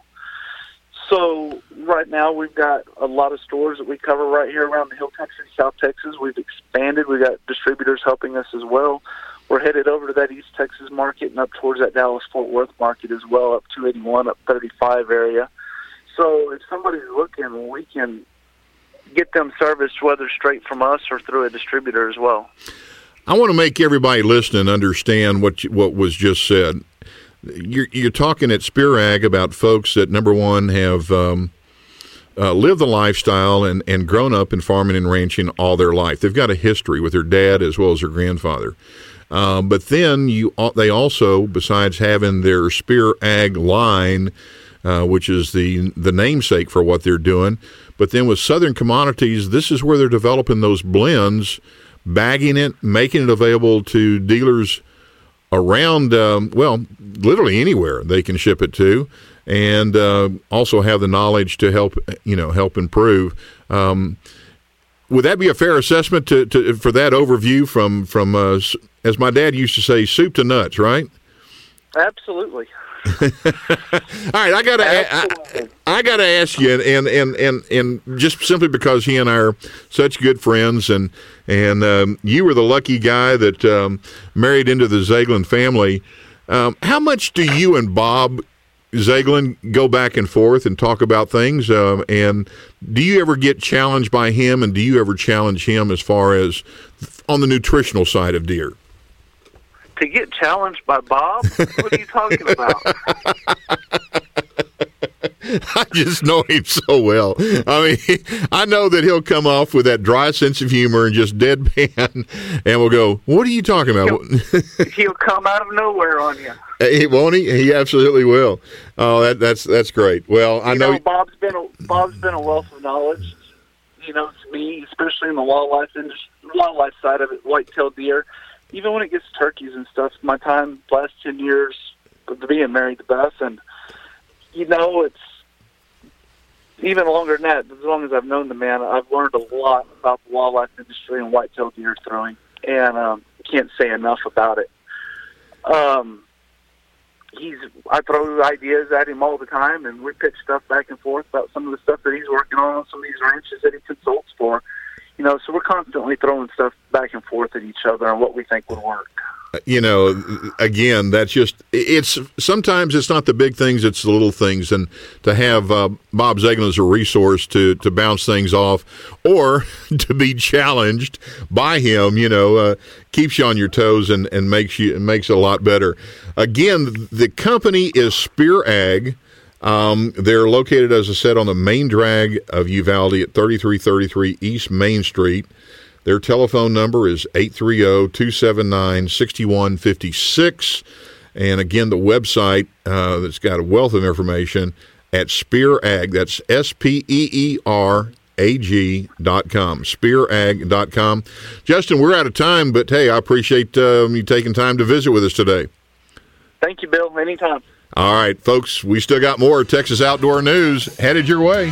So right now we've got a lot of stores that we cover right here around the Hill Country, South Texas. We've expanded. We've got distributors helping us as well. We're headed over to that East Texas market and up towards that Dallas-Fort Worth market as well, up two eighty-one, up thirty-five area. So if somebody's looking, we can get them serviced whether straight from us or through a distributor as well. I want to make everybody listening understand what you, what was just said. You're, you're talking at Spear Ag about folks that, number one, have um, uh, lived the lifestyle and, and grown up in farming and ranching all their life. They've got a history with their dad as well as their grandfather. Uh, but then you, they also, besides having their Spear Ag line, uh, which is the the namesake for what they're doing, but then with Southern Commodities, this is where they're developing those blends, bagging it, making it available to dealers around, um, well, literally anywhere they can ship it to, and uh, also have the knowledge to help, you know, help improve. Um, would that be a fair assessment to, to for that overview from, from uh, as my dad used to say, soup to nuts, right? Absolutely. All right, I gotta, I, I gotta ask you, and and and and just simply because he and I are such good friends, and and um, you were the lucky guy that um, married into the Zaglin family. Um, how much do you and Bob Zaglin go back and forth and talk about things? Um, and do you ever get challenged by him? And do you ever challenge him as far as on the nutritional side of deer? To get challenged by Bob? What are you talking about? I just know him so well. I mean, I know that he'll come off with that dry sense of humor and just deadpan, and we'll go, what are you talking about? He'll, he'll come out of nowhere on you. He, won't he? He absolutely will. Oh, that, that's that's great. Well, I you know, know Bob's been a, Bob's been a wealth of knowledge. You know, to me, especially in the wildlife industry, wildlife side of it, white-tailed deer. Even when it gets to turkeys and stuff, my time the last ten years of being married to Beth, and you know, it's even longer than that. As long as I've known the man, I've learned a lot about the wildlife industry and white-tailed deer throwing, and um, can't say enough about it. Um. He's, I throw ideas at him all the time, and we pitch stuff back and forth about some of the stuff that he's working on, some of these ranches that he consults for. You know, so we're constantly throwing stuff back and forth at each other on what we think would work. You know, again, that's just, it's, sometimes it's not the big things, it's the little things. And to have uh, Bob Zeglin as a resource to, to bounce things off or to be challenged by him, you know, uh, keeps you on your toes and, and makes you, makes it a lot better. Again, the company is Spear Ag. Um, they're located, as I said, on the main drag of Uvalde at thirty-three thirty-three East Main Street. Their telephone number is eight three zero, two seven nine, six one five six. And again, the website uh, that's got a wealth of information at Spear Ag. That's S P E E R A G dot com, spear ag dot com. Justin, we're out of time, but hey, I appreciate um, you taking time to visit with us today. Thank you, Bill. Anytime. All right, folks, we still got more Texas Outdoor News headed your way.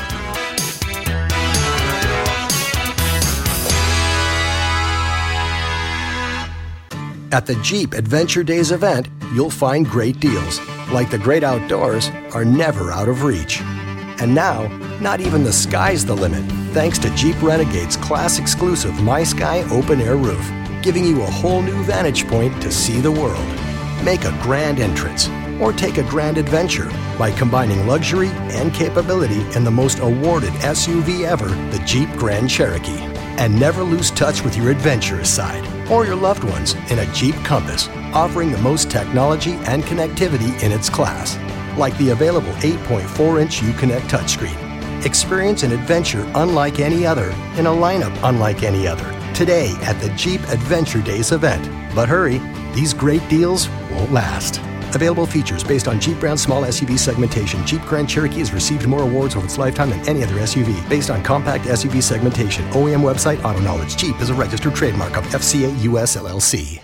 At the Jeep Adventure Days event, you'll find great deals, like the great outdoors are never out of reach. And now, not even the sky's the limit, thanks to Jeep Renegade's class-exclusive My Sky open-air roof, giving you a whole new vantage point to see the world. Make a grand entrance, or take a grand adventure by combining luxury and capability in the most awarded S U V ever, the Jeep Grand Cherokee. And never lose touch with your adventurous side or your loved ones in a Jeep Compass, offering the most technology and connectivity in its class, like the available eight point four inch Uconnect touchscreen. Experience an adventure unlike any other in a lineup unlike any other today at the Jeep Adventure Days event. But hurry, these great deals won't last. Available features based on Jeep brand small S U V segmentation. Jeep Grand Cherokee has received more awards over its lifetime than any other S U V. Based on compact S U V segmentation. O E M website, Auto Knowledge. Jeep is a registered trademark of F C A U S L L C.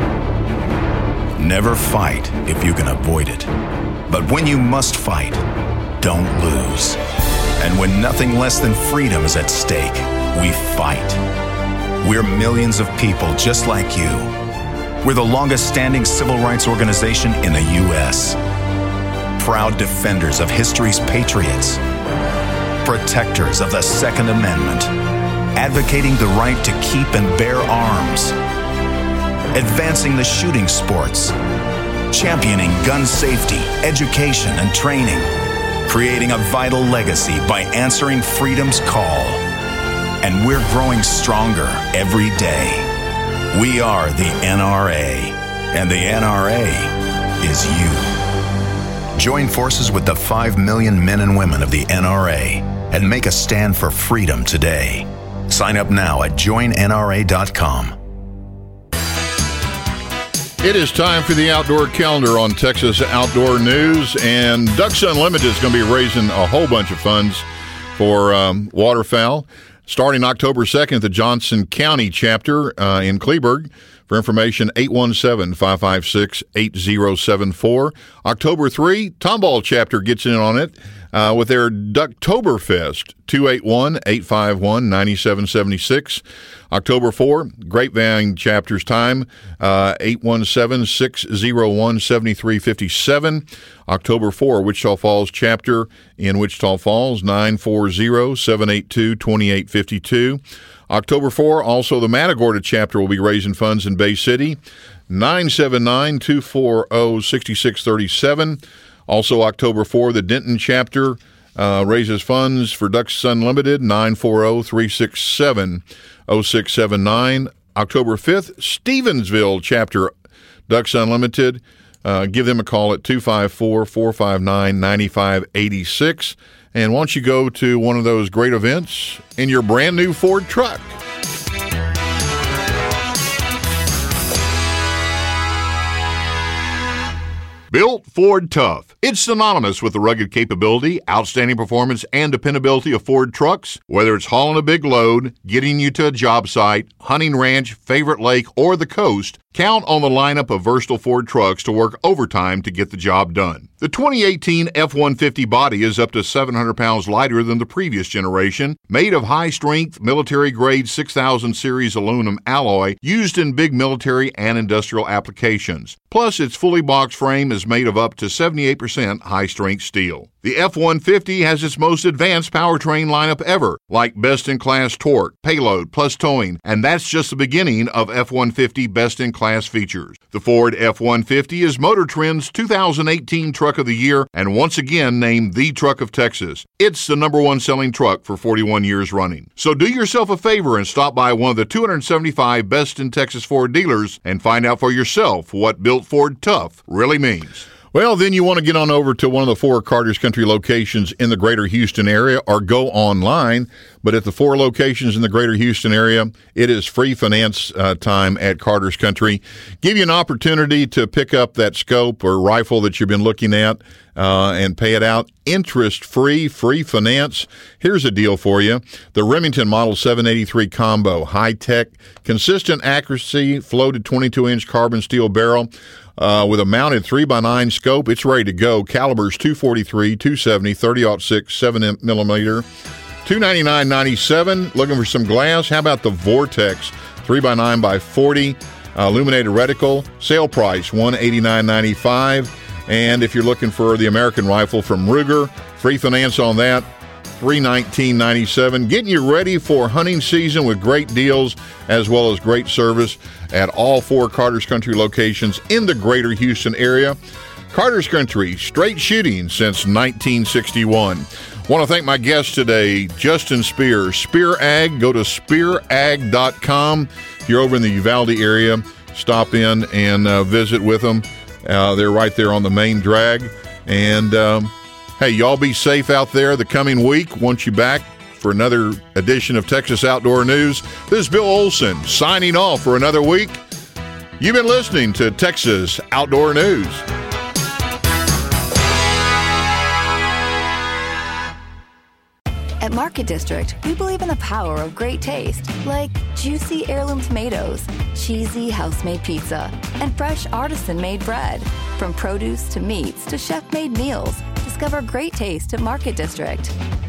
Never fight if you can avoid it. But when you must fight, don't lose. And when nothing less than freedom is at stake, we fight. We're millions of people just like you. We're the longest-standing civil rights organization in the U S Proud defenders of history's patriots. Protectors of the Second Amendment. Advocating the right to keep and bear arms. Advancing the shooting sports. Championing gun safety, education, and training. Creating a vital legacy by answering freedom's call. And we're growing stronger every day. We are the N R A, and the N R A is you. Join forces with the five million men and women of the N R A and make a stand for freedom today. Sign up now at join N R A dot com. It is time for the Outdoor Calendar on Texas Outdoor News, and Ducks Unlimited is going to be raising a whole bunch of funds for um, waterfowl. Starting October second at the Johnson County chapter uh, in Kleberg. For information, eight one seven, five five six, eight zero seven four. October third, Tomball chapter gets in on it uh, with their Ducktoberfest, two eight one, eight five one, nine seven seven six. October fourth, Grapevine chapter's time, uh, eight one seven, six zero one, seven three five seven. October fourth, Wichita Falls chapter in Wichita Falls, nine four zero, seven eight two, two eight five two. October fourth, also the Matagorda chapter will be raising funds in Bay City, nine seven nine, two four zero, six six three seven. Also October fourth, the Denton chapter uh, raises funds for Ducks Unlimited, nine four zero, three six seven, zero six seven nine. October fifth, Stevensville chapter Ducks Unlimited. Uh, give them a call at two five four, four five nine, nine five eight six. And why don't you go to one of those great events in your brand new Ford truck? Built Ford Tough. It's synonymous with the rugged capability, outstanding performance, and dependability of Ford trucks. Whether it's hauling a big load, getting you to a job site, hunting ranch, favorite lake, or the coast, count on the lineup of versatile Ford trucks to work overtime to get the job done. The twenty eighteen F one fifty body is up to seven hundred pounds lighter than the previous generation, made of high-strength, military-grade six thousand series aluminum alloy used in big military and industrial applications. Plus, its fully boxed frame is made of up to seventy-eight percent high-strength steel. The F one fifty has its most advanced powertrain lineup ever, like best-in-class torque, payload, plus towing, and that's just the beginning of F one fifty best-in-class features. The Ford F one fifty is Motor Trend's two thousand eighteen Truck of the Year and once again named the Truck of Texas. It's the number one selling truck for forty-one years running. So do yourself a favor and stop by one of the two hundred seventy-five Best in Texas Ford dealers and find out for yourself what Built Ford Tough really means. Well, then you want to get on over to one of the four Carter's Country locations in the greater Houston area or go online. But at the four locations in the greater Houston area, it is free finance uh, time at Carter's Country. Give you an opportunity to pick up that scope or rifle that you've been looking at uh, and pay it out interest-free, free finance. Here's a deal for you. The Remington Model seven eighty-three Combo, high-tech, consistent accuracy, floated twenty-two inch carbon steel barrel. Uh, with a mounted three by nine scope, it's ready to go. Calibers two forty-three, two seventy, thirty aught six, seven millimeter, two ninety-nine ninety-seven. Looking for some glass? How about the Vortex three by nine by forty uh, illuminated reticle? Sale price one eighty-nine ninety-five. And if you're looking for the American rifle from Ruger, free finance on that, three nineteen ninety-seven. Getting you ready for hunting season with great deals as well as great service at all four Carter's Country locations in the greater Houston area. Carter's Country, straight shooting since nineteen sixty-one. Want to thank my guest today, Justin Spear, Spear Ag. Go to spear ag dot com. If you're over in the Uvalde area, stop in and uh, visit with them. Uh, they're right there on the main drag. And um, hey, y'all be safe out there the coming week. Want you back for another edition of Texas Outdoor News. This is Bill Olson signing off for another week. You've been listening to Texas Outdoor News. At Market District, we believe in the power of great taste, like juicy heirloom tomatoes, cheesy house-made pizza, and fresh artisan-made bread. From produce to meats to chef-made meals, discover great taste at Market District.